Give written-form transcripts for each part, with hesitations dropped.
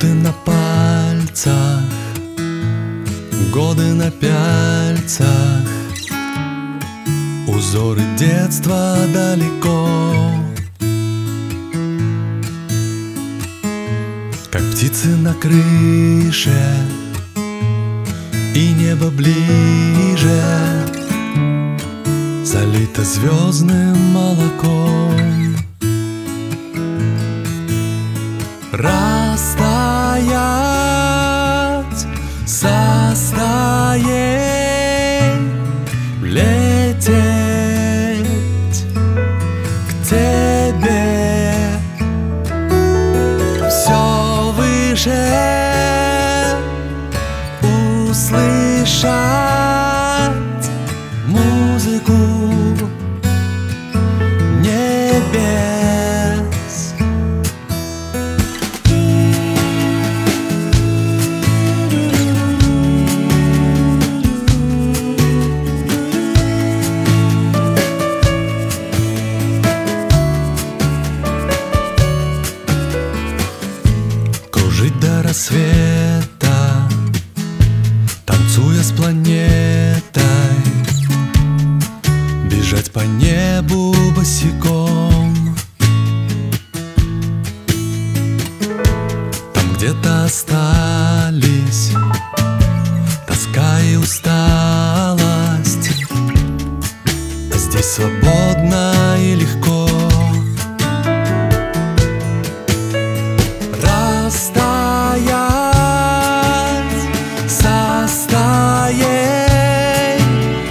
Минуты на пальцах, годы на пяльцах, узоры детства далеко. Как птицы на крыше, и небо ближе, залито звездным молоком. Растаять, состаять, лететь к тебе все выше, услышать музыку небес. Кружить до рассвета, танцуя с планетой, бежать по небу босиком. Там где-то остались тоска и усталость, а здесь свободно и легко. Растаять, состаять,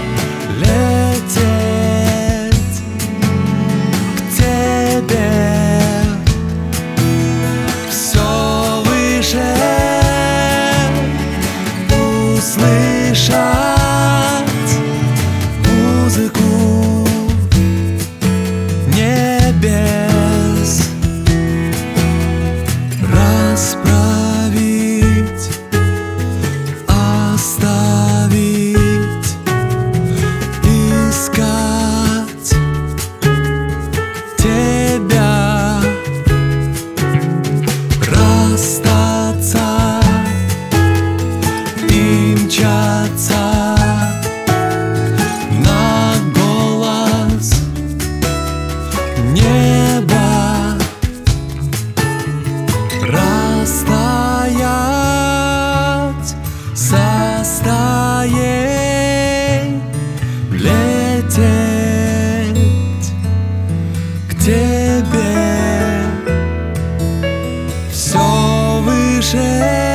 лететь к тебе все выше, услышать музыку небес. Расправить, оставить, искать тебя, расстаться и мчаться на голос неба. Растаять, состаять, лететь к тебе все выше.